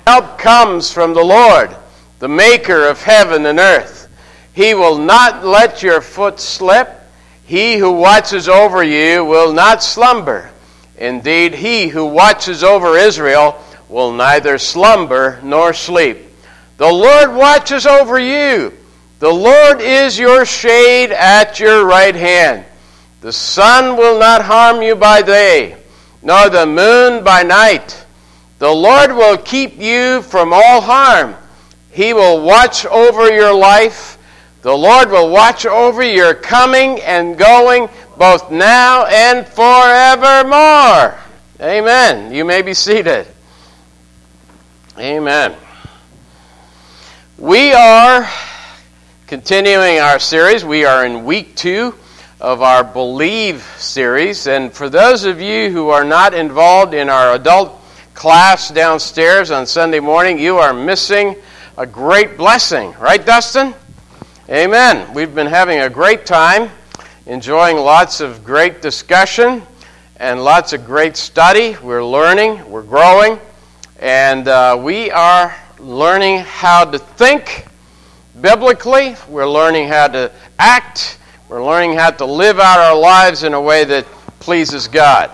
Help comes from the Lord, the maker of heaven and earth. He will not let your foot slip. He who watches over you will not slumber. Indeed, he who watches over Israel will neither slumber nor sleep. The Lord watches over you. The Lord is your shade at your right hand. The sun will not harm you by day, nor the moon by night. The Lord will keep you from all harm. He will watch over your life. The Lord will watch over your coming and going, both now and forevermore. Amen. You may be seated. Amen. We are continuing our series. We are in week 2 of our Believe series. And for those of you who are not involved in our adult class downstairs on Sunday morning, you are missing a great blessing. Right, Dustin? Amen. We've been having a great time, enjoying lots of great discussion and lots of great study. We're learning, we're growing, and we are learning how to think biblically. We're learning how to act. We're learning how to live out our lives in a way that pleases God.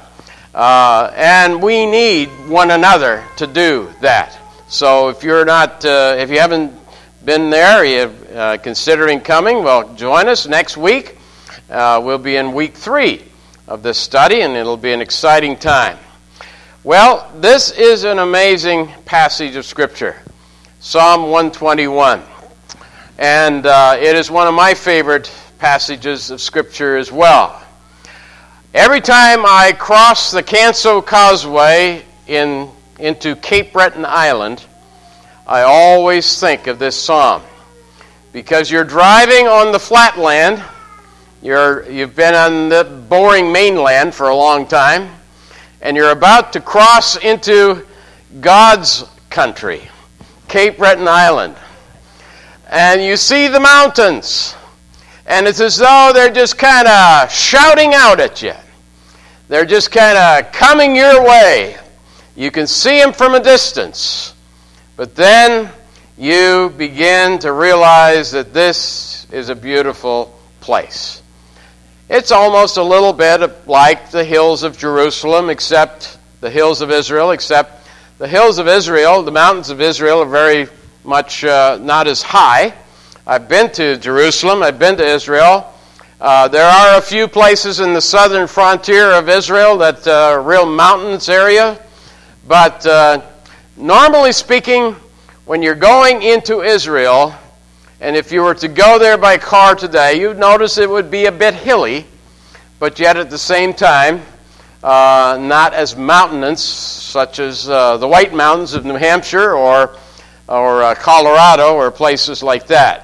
And we need one another to do that. So if you're not, if you haven't been there, you're considering coming, well, join us next week. We'll be in week 3 of this study, and it'll be an exciting time. Well, this is an amazing passage of Scripture, Psalm 121. And it is one of my favorite passages of Scripture as well. Every time I cross the Canso Causeway into Cape Breton Island, I always think of this psalm. Because you're driving on the flatland, you've been on the boring mainland for a long time, and you're about to cross into God's country, Cape Breton Island. And you see the mountains, and it's as though they're just kind of shouting out at you. They're just kind of coming your way. You can see them from a distance. But then you begin to realize that this is a beautiful place. It's almost a little bit like the hills of Jerusalem, except the hills of Israel, except the hills of Israel, the mountains of Israel are very much not as high. I've been to Jerusalem, I've been to Israel. There are a few places in the southern frontier of Israel that are real mountainous area. But normally speaking, when you're going into Israel, and if you were to go there by car today, you'd notice it would be a bit hilly, but yet at the same time, not as mountainous, such as the White Mountains of New Hampshire or Colorado or places like that.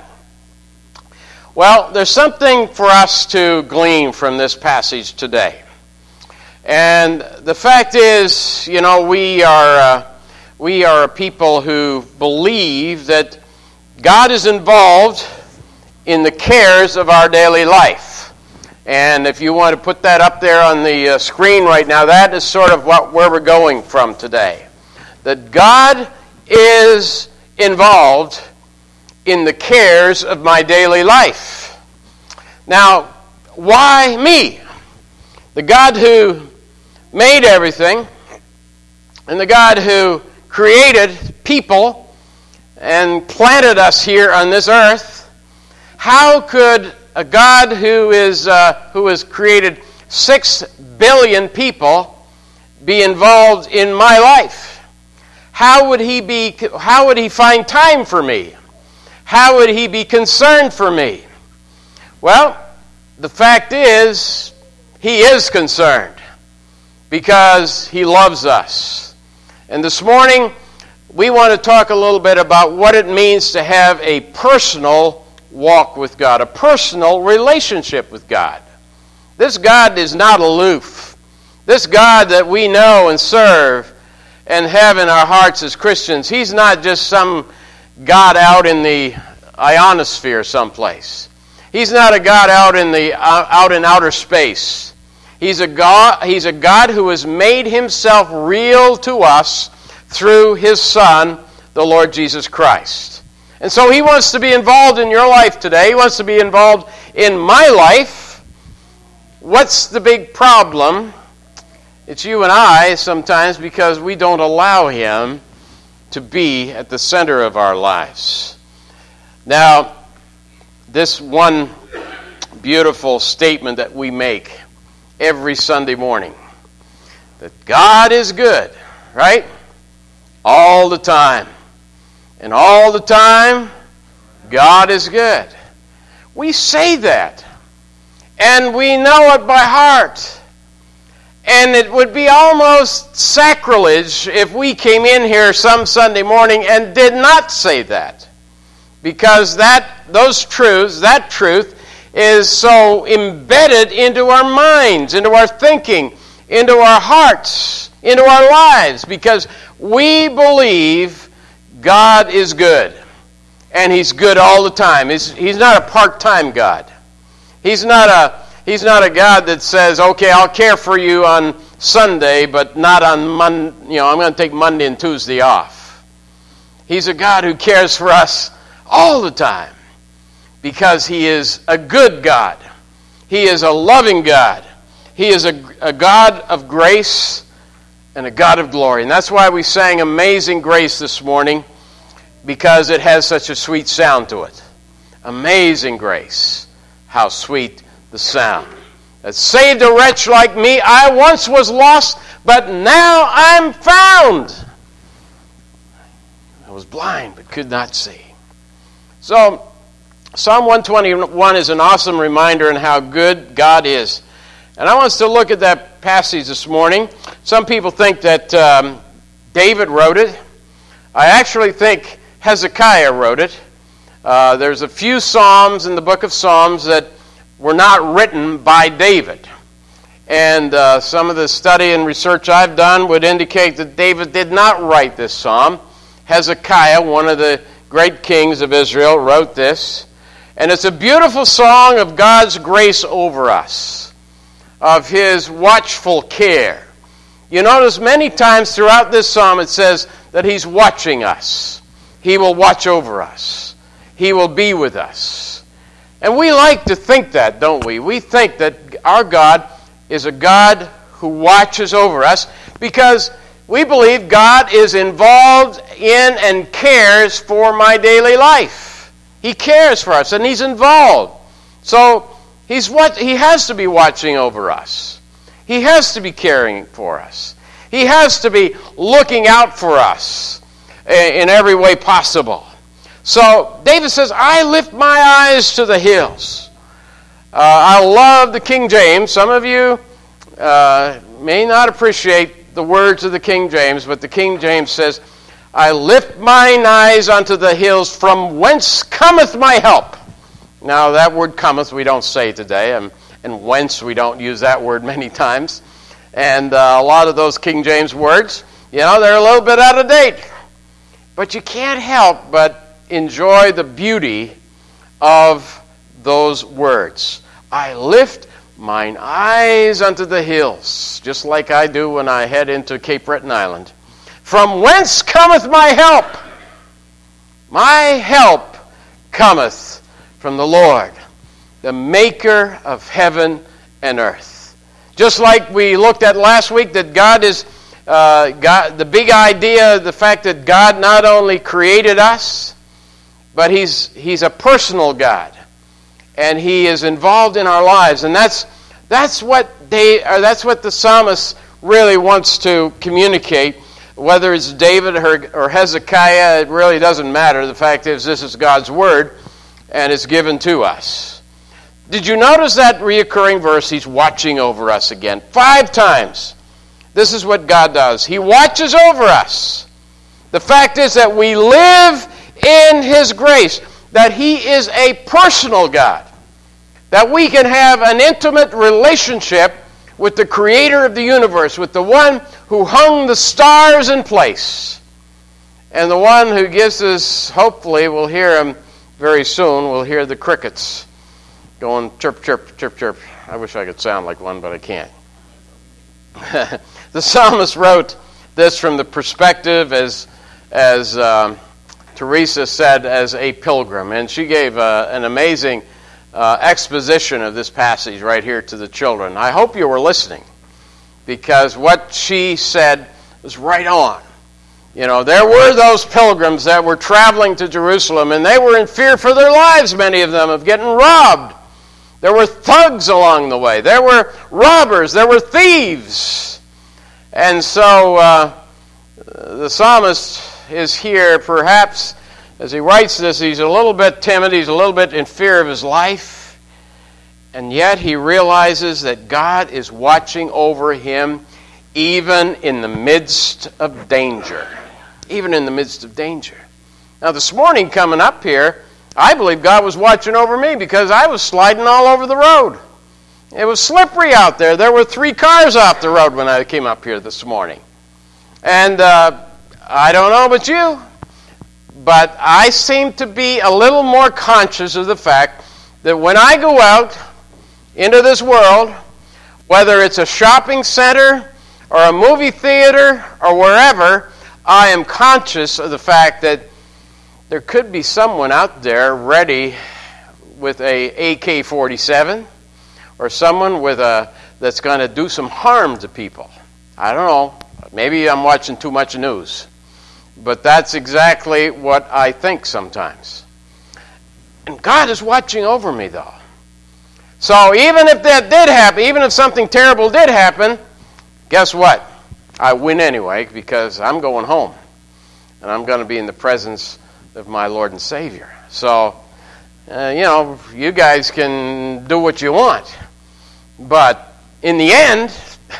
Well, there's something for us to glean from this passage today. And the fact is, you know, we are a people who believe that God is involved in the cares of our daily life. And if you want to put that up there on the screen right now, that is sort of where we're going from today. That God is involved in the cares of my daily life. Now, why me? The God who made everything, and the God who created people and planted us here on this earth, how could a God who has created 6 billion people be involved in my life? How would he find time for me? How would he be concerned for me? Well, the fact is, he is concerned because he loves us. And this morning, we want to talk a little bit about what it means to have a personal walk with God, a personal relationship with God. This God is not aloof. This God that we know and serve and have in our hearts as Christians, he's not just some God out in the ionosphere someplace. He's not a God out in outer space. He's a God who has made himself real to us through his Son, the Lord Jesus Christ. And so He wants to be involved in your life today. He wants to be involved in my life. What's the big problem? It's you and I sometimes, because we don't allow Him to be at the center of our lives. Now, this one beautiful statement that we make every Sunday morning, that God is good, right? All the time. And all the time, God is good. We say that, and we know it by heart. And it would be almost sacrilege if we came in here some Sunday morning and did not say that. Because that truth is so embedded into our minds, into our thinking, into our hearts, into our lives. Because we believe God is good. And He's good all the time. He's not a part-time God. He's not a God that says, okay, I'll care for you on Sunday, but not on Monday. I'm going to take Monday and Tuesday off. He's a God who cares for us all the time, because He is a good God. He is a loving God. He is a God of grace and a God of glory. And that's why we sang Amazing Grace this morning, because it has such a sweet sound to it. Amazing grace, how sweet the sound that saved a wretch like me. I once was lost, but now I'm found. I was blind, but could not see. So, Psalm 121 is an awesome reminder on how good God is. And I want us to look at that passage this morning. Some people think that David wrote it. I actually think Hezekiah wrote it. There's a few Psalms in the book of Psalms that were not written by David. And some of the study and research I've done would indicate that David did not write this psalm. Hezekiah, one of the great kings of Israel, wrote this. And it's a beautiful song of God's grace over us, of His watchful care. You notice many times throughout this psalm it says that He's watching us. He will watch over us. He will be with us. And we like to think that, don't we? We think that our God is a God who watches over us, because we believe God is involved in and cares for my daily life. He cares for us, and He's involved. So He has to be watching over us. He has to be caring for us. He has to be looking out for us in every way possible. So David says, I lift my eyes to the hills. I love the King James. Some of you may not appreciate the words of the King James, but the King James says, I lift mine eyes unto the hills, from whence cometh my help. Now that word cometh we don't say today, and whence we don't use that word many times. And a lot of those King James words, they're a little bit out of date. But you can't help but enjoy the beauty of those words. I lift mine eyes unto the hills, just like I do when I head into Cape Breton Island. From whence cometh my help? My help cometh from the Lord, the maker of heaven and earth. Just like we looked at last week, that God is God. The big idea, the fact that God not only created us, but He's a personal God, and He is involved in our lives, and that's what the psalmist really wants to communicate. Whether it's David or Hezekiah, it really doesn't matter. The fact is, this is God's word, and it's given to us. Did you notice that reoccurring verse? He's watching over us again. 5 times. This is what God does. He watches over us. The fact is that we live in His grace, that He is a personal God, that we can have an intimate relationship with the Creator of the universe, with the one who hung the stars in place, and the one who gives us, hopefully we'll hear Him very soon, we'll hear the crickets going chirp, chirp, chirp, chirp. I wish I could sound like one, but I can't. The psalmist wrote this from the perspective as as Teresa said, as a pilgrim. And she gave an amazing exposition of this passage right here to the children. I hope you were listening, because what she said was right on. You know, there were those pilgrims that were traveling to Jerusalem, and they were in fear for their lives, many of them, of getting robbed. There were thugs along the way. There were robbers. There were thieves. And so the psalmist is here, perhaps, as he writes this, he's a little bit timid. He's a little bit in fear of his life. And yet he realizes that God is watching over him even in the midst of danger. Even in the midst of danger. Now, this morning coming up here, I believe God was watching over me because I was sliding all over the road. It was slippery out there. There were 3 cars off the road when I came up here this morning. And I don't know about you, but I seem to be a little more conscious of the fact that when I go out into this world, whether it's a shopping center or a movie theater or wherever, I am conscious of the fact that there could be someone out there ready with a AK-47 or someone with that's going to do some harm to people. I don't know. Maybe I'm watching too much news. But that's exactly what I think sometimes. And God is watching over me, though. So even if that did happen, even if something terrible did happen, guess what? I win anyway, because I'm going home. And I'm going to be in the presence of my Lord and Savior. So, you guys can do what you want. But in the end,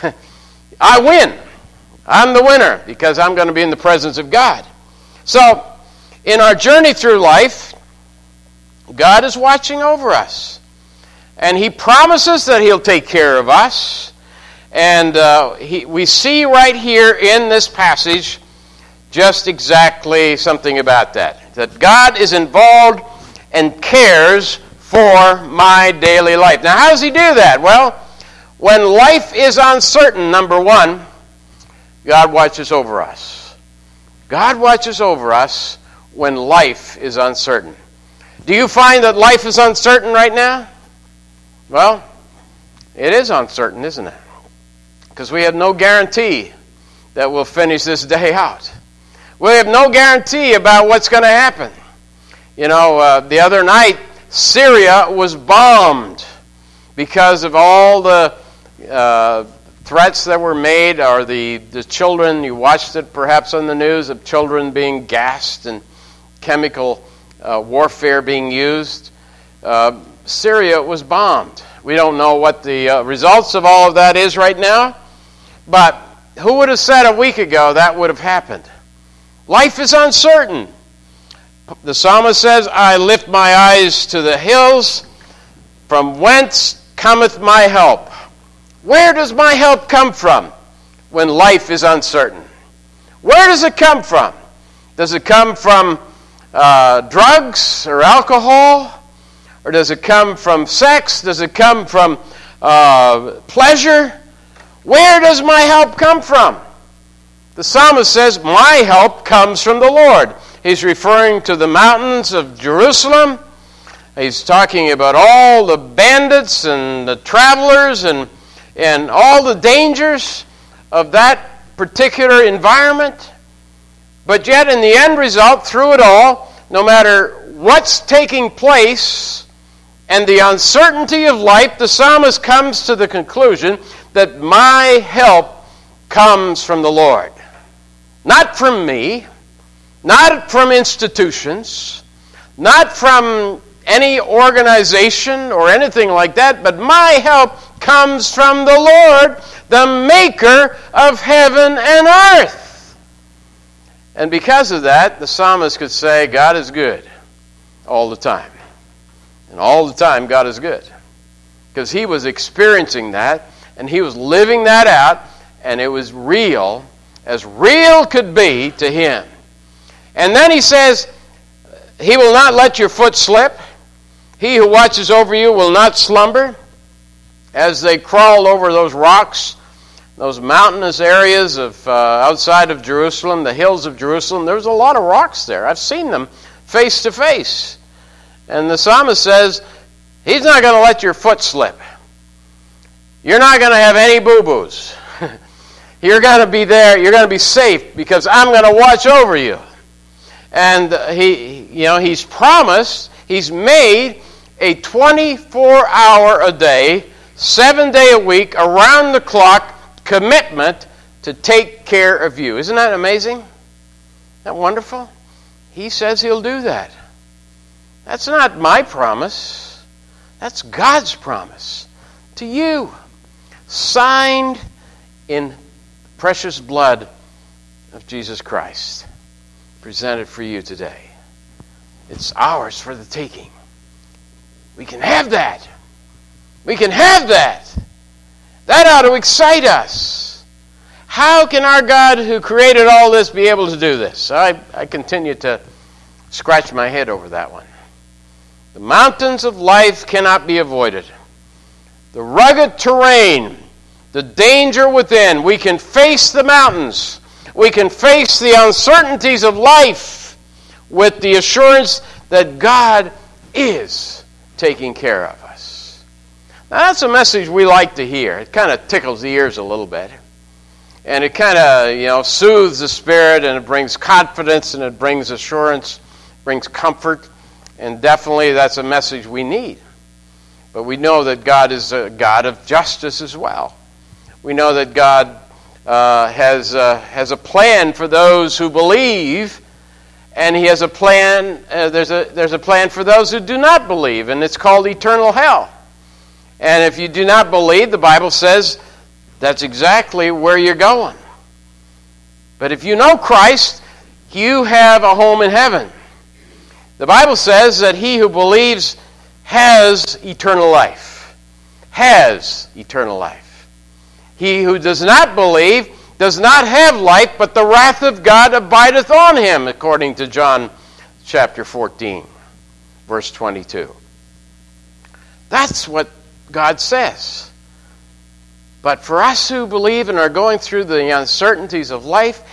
I win. I'm the winner because I'm going to be in the presence of God. So, in our journey through life, God is watching over us. And He promises that He'll take care of us. And we see right here in this passage just exactly something about that. That God is involved and cares for my daily life. Now, how does He do that? Well, when life is uncertain, number one, God watches over us. God watches over us when life is uncertain. Do you find that life is uncertain right now? Well, it is uncertain, isn't it? Because we have no guarantee that we'll finish this day out. We have no guarantee about what's going to happen. You know, the other night, Syria was bombed because of all the threats that were made, or the children, you watched it perhaps on the news, of children being gassed and chemical warfare being used. Syria was bombed. We don't know what the results of all of that is right now, but who would have said a week ago that would have happened? Life is uncertain. The psalmist says, I lift my eyes to the hills, from whence cometh my help. Where does my help come from when life is uncertain? Where does it come from? Does it come from drugs or alcohol? Or does it come from sex? Does it come from pleasure? Where does my help come from? The psalmist says, my help comes from the Lord. He's referring to the mountains of Jerusalem. He's talking about all the bandits and the travelers and all the dangers of that particular environment. But yet, in the end result, through it all, no matter what's taking place and the uncertainty of life, the psalmist comes to the conclusion that my help comes from the Lord. Not from me, not from institutions, not from any organization or anything like that, but my help comes from the Lord, the maker of heaven and earth. And because of that, the psalmist could say, God is good all the time. And all the time, God is good. Because he was experiencing that, and he was living that out, and it was real, as real could be to him. And then he says, he will not let your foot slip. He who watches over you will not slumber. As they crawled over those rocks those mountainous areas of outside of Jerusalem, the hills of Jerusalem, there's a lot of rocks there. I've seen them face to face. And the psalmist says, He's not going to let your foot slip. You're not going to have any boo-boos. You're going to be there. You're going to be safe because I'm going to watch over you. And He's promised, He's made a 24-hour-a-day, 7-day-a-week, around-the-clock commitment to take care of you. Isn't that amazing? Isn't that wonderful? He says He'll do that. That's not my promise. That's God's promise to you, signed in precious blood of Jesus Christ, presented for you today. It's ours for the taking. We can have that. We can have that. That ought to excite us. How can our God who created all this be able to do this? I continue to scratch my head over that one. The mountains of life cannot be avoided. The rugged terrain, the danger within. We can face the mountains. We can face the uncertainties of life with the assurance that God is taking care of us. Now that's a message we like to hear. It kind of tickles the ears a little bit. And it kind of, soothes the spirit, and it brings confidence, and it brings assurance, brings comfort. And definitely that's a message we need. But we know that God is a God of justice as well. We know that God has a plan for those who believe, and He has a plan. There's a plan for those who do not believe, and it's called eternal hell. And if you do not believe, the Bible says that's exactly where you're going. But if you know Christ, you have a home in heaven. The Bible says that he who believes has eternal life. Has eternal life. He who does not believe does not have life, but the wrath of God abideth on him, according to John chapter 14, verse 22. That's what God says. But for us who believe and are going through the uncertainties of life,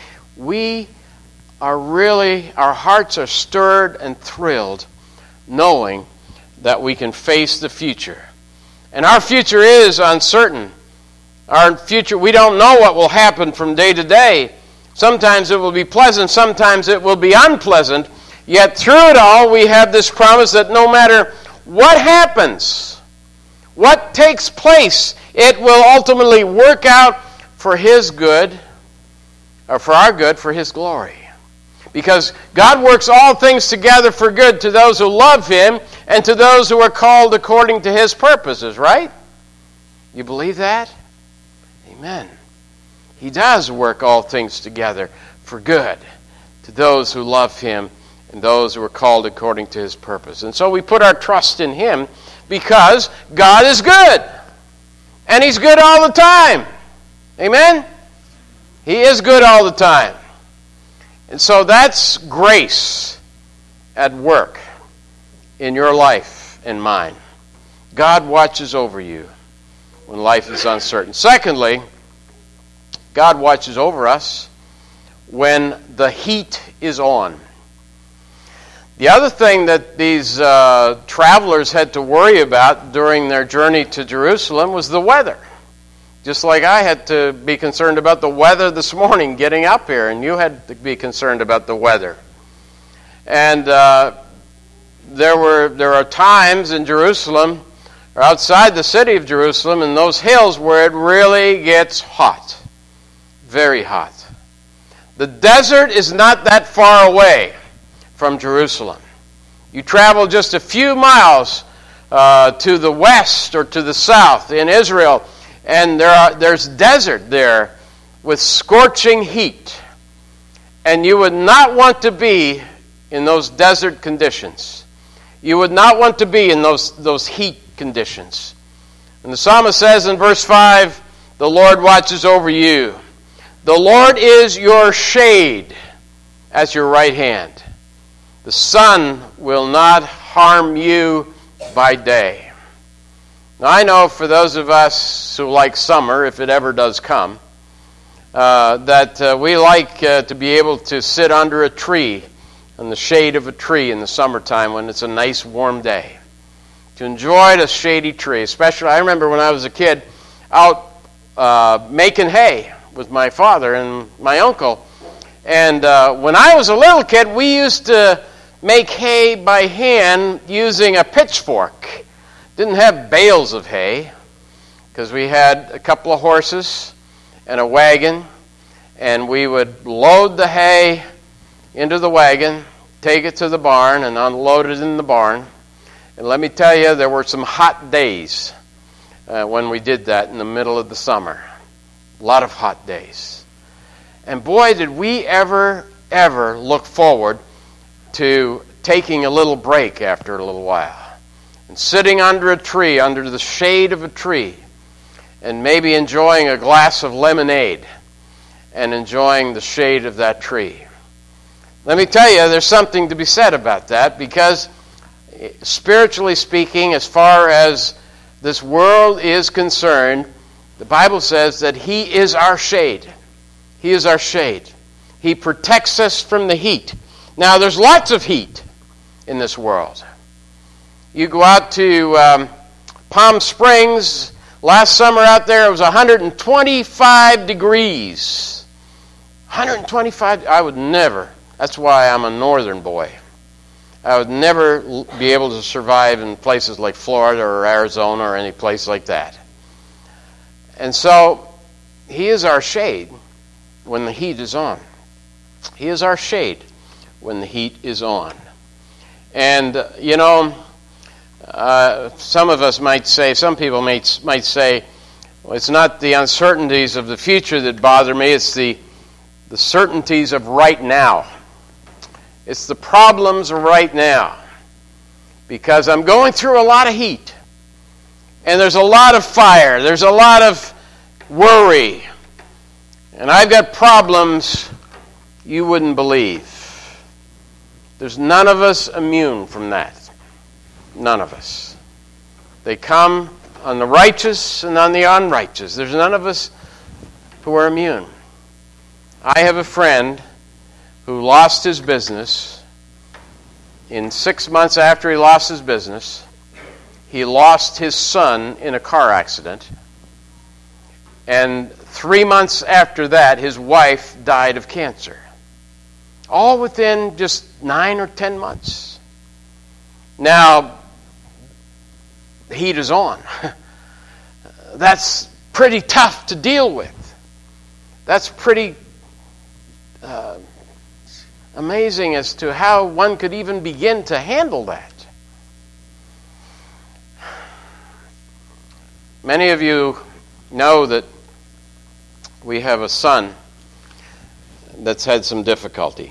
our hearts are stirred and thrilled knowing that we can face the future. And our future is uncertain. Our future, we don't know what will happen from day to day. Sometimes it will be pleasant, sometimes it will be unpleasant. Yet through it all, we have this promise that no matter what happens, what takes place, it will ultimately work out for His good, or for our good, for His glory. Because God works all things together for good to those who love Him and to those who are called according to His purposes, right? You believe that? Amen. He does work all things together for good to those who love Him and those who are called according to His purpose. And so we put our trust in Him because God is good. And He's good all the time. Amen? He is good all the time. And so that's grace at work in your life and mine. God watches over you when life is uncertain. Secondly, God watches over us when the heat is on. The other thing that these travelers had to worry about during their journey to Jerusalem was the weather. Just like I had to be concerned about the weather this morning getting up here, and you had to be concerned about the weather. And there are times in Jerusalem, or outside the city of Jerusalem, in those hills where it really gets hot. Very hot. The desert is not that far away from Jerusalem. You travel just a few miles to the west or to the south in Israel, and there's desert there with scorching heat. And you would not want to be in those desert conditions. You would not want to be in those heat conditions. And the psalmist says in verse 5, the Lord watches over you. The Lord is your shade at your right hand. The sun will not harm you by day. Now I know for those of us who like summer, if it ever does come, that we like to be able to sit under a tree, in the shade of a tree in the summertime when it's a nice warm day. To enjoy the shady tree. Especially, I remember when I was a kid out making hay with my father and my uncle. And when I was a little kid, we used to make hay by hand using a pitchfork. Didn't have bales of hay because we had a couple of horses and a wagon, and we would load the hay into the wagon, take it to the barn, and unload it in the barn. And let me tell you, there were some hot days when we did that in the middle of the summer. A lot of hot days. And boy, did we ever look forward to taking a little break after a little while. And sitting under a tree, under the shade of a tree, and maybe enjoying a glass of lemonade and enjoying the shade of that tree. Let me tell you, there's something to be said about that, because spiritually speaking, as far as this world is concerned, the Bible says that He is our shade. He is our shade. He protects us from the heat. Now, there's lots of heat in this world. You go out to Palm Springs. Last summer out there, it was 125 degrees. 125. I would never. That's why I'm a northern boy. I would never be able to survive in places like Florida or Arizona or any place like that. And so, He is our shade when the heat is on. He is our shade when the heat is on. And, some of us might say, some people might say, well, it's not the uncertainties of the future that bother me, it's the certainties of right now. It's the problems of right now. Because I'm going through a lot of heat. And there's a lot of fire. There's a lot of worry. And I've got problems you wouldn't believe. There's none of us immune from that. None of us. They come on the righteous and on the unrighteous. There's none of us who are immune. I have a friend who lost his business. In 6 months after he lost his business, he lost his son in a car accident. And 3 months after that, his wife died of cancer. All within just 9 or 10 months. Now, the heat is on. That's pretty tough to deal with. That's pretty amazing as to how one could even begin to handle that. Many of you know that we have a son that's had some difficulty.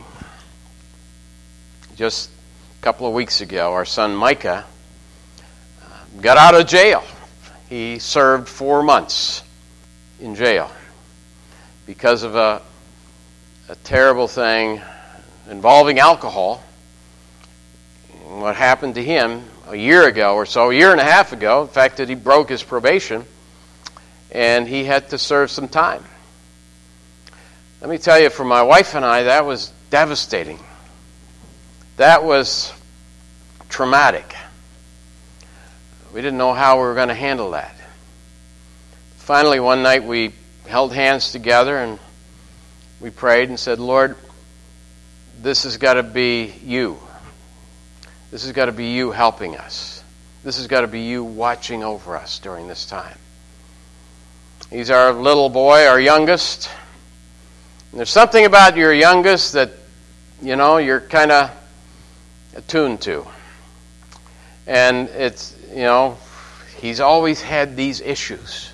Just a couple of weeks ago, our son Micah got out of jail. He served 4 months in jail because of a terrible thing involving alcohol. And what happened to him a year ago or so, a year and a half ago, the fact that he broke his probation and he had to serve some time. Let me tell you, for my wife and I, that was devastating. That was traumatic. We didn't know how we were going to handle that. Finally, one night we held hands together and we prayed and said, Lord, this has got to be you. This has got to be you helping us. This has got to be you watching over us during this time. He's our little boy, our youngest. And there's something about your youngest that, you're kind of attuned to. And it's, he's always had these issues.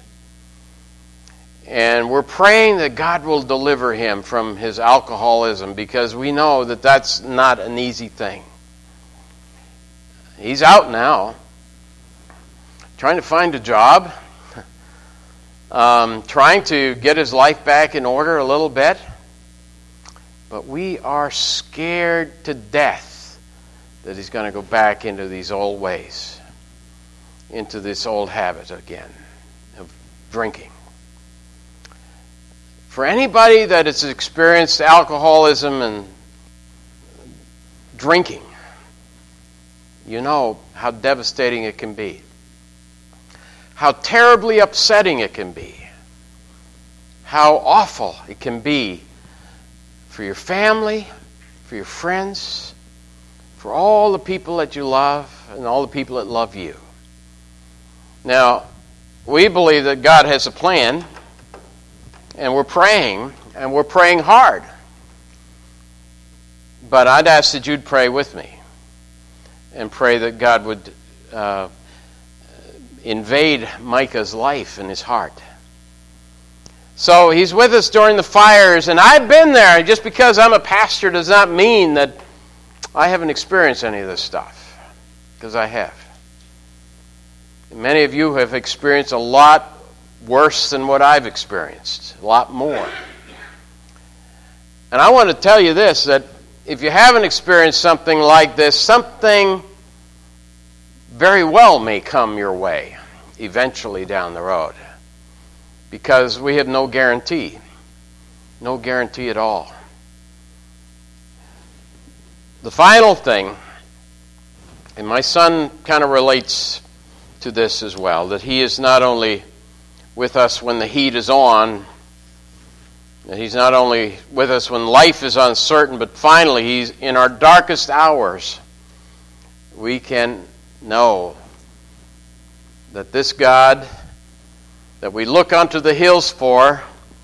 And we're praying that God will deliver him from his alcoholism, because we know that that's not an easy thing. He's out now, trying to find a job, trying to get his life back in order a little bit. But we are scared to death that he's going to go back into these old ways, into this old habit again of drinking. For anybody that has experienced alcoholism and drinking, you know how devastating it can be. How terribly upsetting it can be. How awful it can be for your family, for your friends, for all the people that you love and all the people that love you. Now, we believe that God has a plan, and we're praying hard. But I'd ask that you'd pray with me and pray that God would invade Micah's life and his heart. So he's with us during the fires, and I've been there. Just because I'm a pastor does not mean that I haven't experienced any of this stuff, because I have. And many of you have experienced a lot worse than what I've experienced, a lot more. And I want to tell you this, that if you haven't experienced something like this, something very well may come your way eventually down the road. Because we have no guarantee. No guarantee at all. The final thing, and my son kind of relates to this as well, that he is not only with us when the heat is on, that he's not only with us when life is uncertain, but finally he's in our darkest hours. We can know that this God that we look unto the hills for,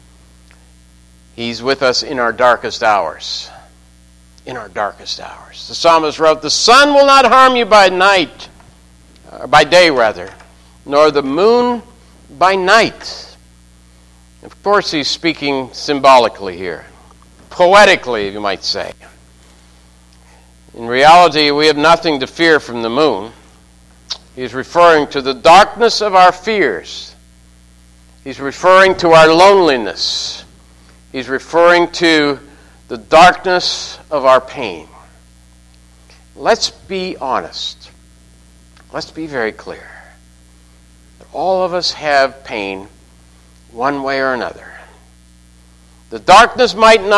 he's with us in our darkest hours. In our darkest hours. The psalmist wrote, "The sun will not harm you by night, or by day rather, nor the moon by night." Of course, he's speaking symbolically here. Poetically, you might say. In reality, we have nothing to fear from the moon. He's referring to the darkness of our fears. He's referring to our loneliness. He's referring to the darkness of our pain. Let's be honest. Let's be very clear. All of us have pain one way or another. The darkness one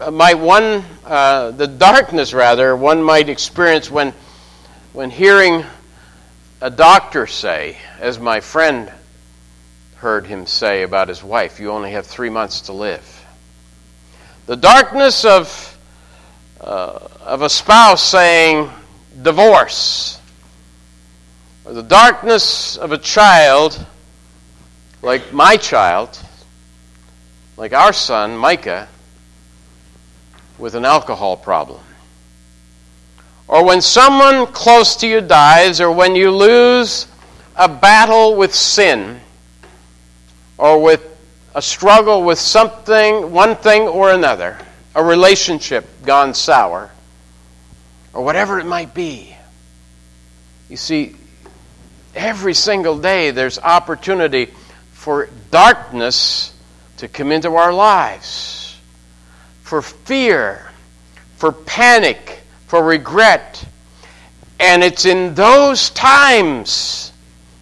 might experience when hearing a doctor say, as my friend heard him say about his wife, "You only have 3 months to live." The darkness of a spouse saying divorce, or the darkness of a child, like my child, like our son, Micah, with an alcohol problem. Or when someone close to you dies, or when you lose a battle with sin, or with a struggle with something, one thing or another, a relationship gone sour, or whatever it might be. You see, every single day there's opportunity for darkness to come into our lives, for fear, for panic, for regret. And it's in those times,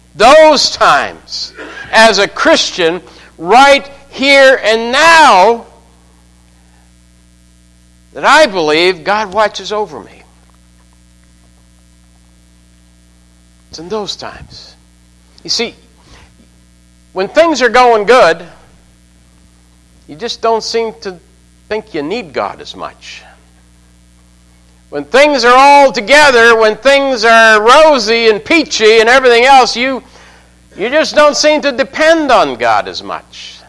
as a Christian, right here and now, that I believe God watches over me. It's in those times. You see, when things are going good, you just don't seem to think you need God as much. When things are all together, when things are rosy and peachy and everything else, you just don't seem to depend on God as much.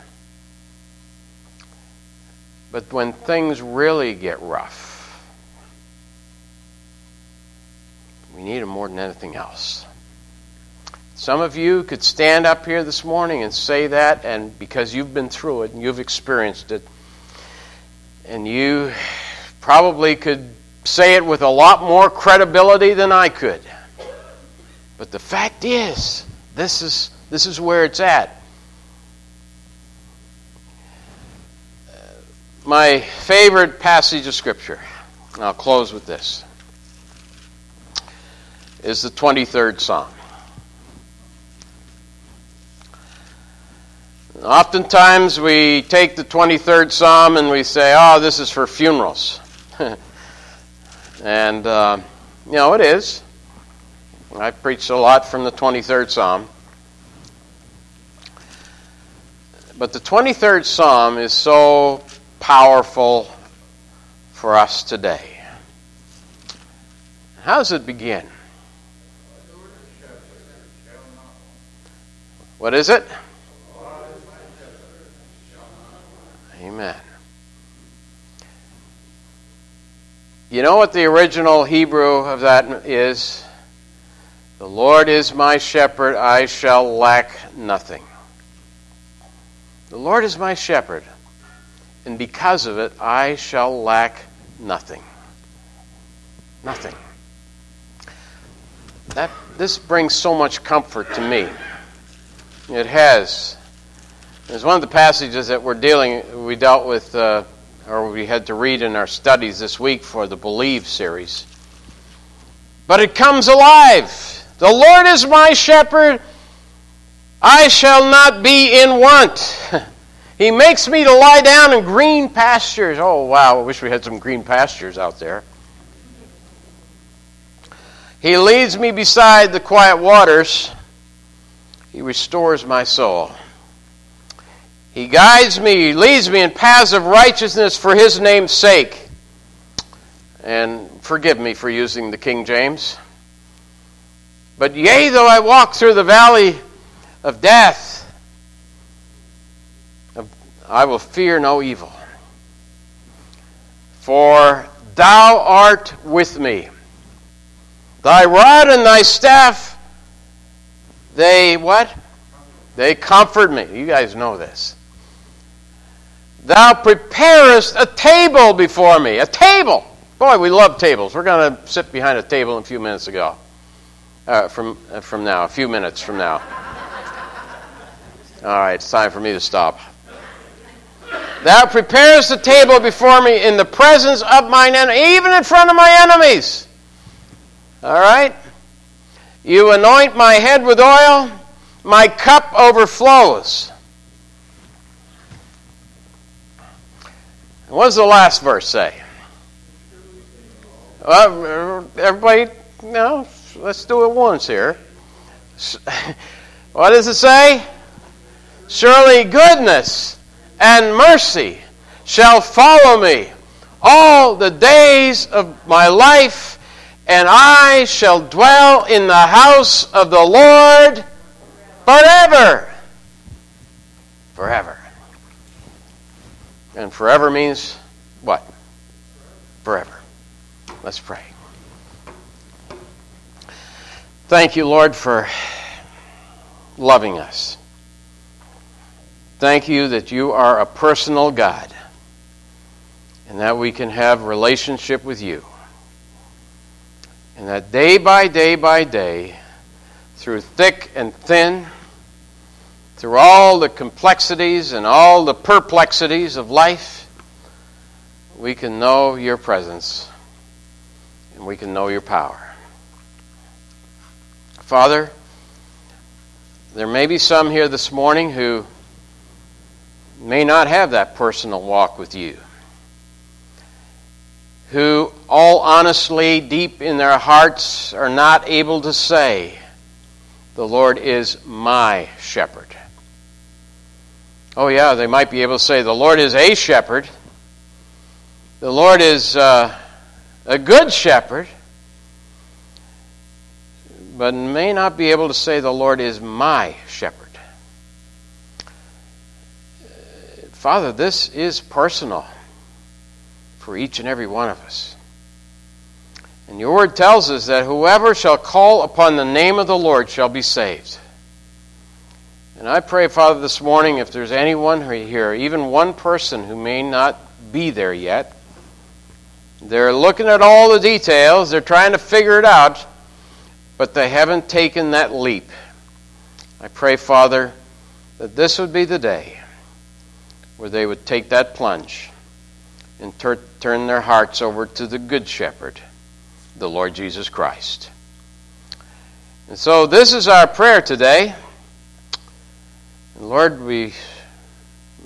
But when things really get rough, we need Him more than anything else. Some of you could stand up here this morning and say that, and because you've been through it and you've experienced it, and you probably could say it with a lot more credibility than I could. But the fact is, this is where it's at. My favorite passage of Scripture, and I'll close with this, is the 23rd Psalm. Oftentimes we take the 23rd Psalm and we say, oh, this is for funerals. And, it is. I preached a lot from the 23rd Psalm. But the 23rd Psalm is so powerful for us today. How does it begin? What is it? Amen. You know what the original Hebrew of that is? The Lord is my shepherd, I shall lack nothing. The Lord is my shepherd, and because of it, I shall lack nothing. Nothing. This brings so much comfort to me. It has. It's one of the passages that we dealt with, or we had to read in our studies this week for the Believe series. But it comes alive. The Lord is my shepherd, I shall not be in want. He makes me to lie down in green pastures. Oh, wow, I wish we had some green pastures out there. He leads me beside the quiet waters. He restores my soul. He guides me, leads me in paths of righteousness for His name's sake. And forgive me for using the King James. But yea, though I walk through the valley of death, I will fear no evil. For Thou art with me. Thy rod and Thy staff, they what? They comfort me. You guys know this. Thou preparest a table before me. A table. Boy, we love tables. We're going to sit behind a table in a few minutes ago. From now, a few minutes from now. All right, it's time for me to stop. Thou preparest a table before me in the presence of mine enemies, even in front of my enemies. All right? You anoint my head with oil, my cup overflows. What does the last verse say? Well, everybody, let's do it once here. What does it say? Surely goodness and mercy shall follow me all the days of my life, and I shall dwell in the house of the Lord forever. Forever. And forever means what? Forever. Let's pray. Thank you, Lord, for loving us. Thank you that you are a personal God and that we can have relationship with you. And that day by day, through thick and thin, through all the complexities and all the perplexities of life, we can know your presence and we can know your power. Father, there may be some here this morning who may not have that personal walk with you, who all honestly, deep in their hearts, are not able to say, the Lord is my shepherd. Oh yeah, they might be able to say, the Lord is a shepherd. The Lord is a good shepherd. But may not be able to say, the Lord is my shepherd. Father, this is personal for each and every one of us. And your word tells us that whoever shall call upon the name of the Lord shall be saved. And I pray, Father, this morning, if there's anyone here, even one person who may not be there yet, they're looking at all the details, they're trying to figure it out, but they haven't taken that leap. I pray, Father, that this would be the day where they would take that plunge and turn their hearts over to the Good Shepherd, the Lord Jesus Christ. And so this is our prayer today. And Lord, we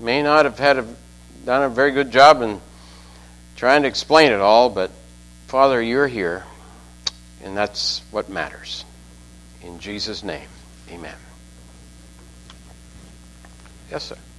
may not have done a very good job in trying to explain it all, but Father, you're here, and that's what matters. In Jesus' name, amen. Yes, sir.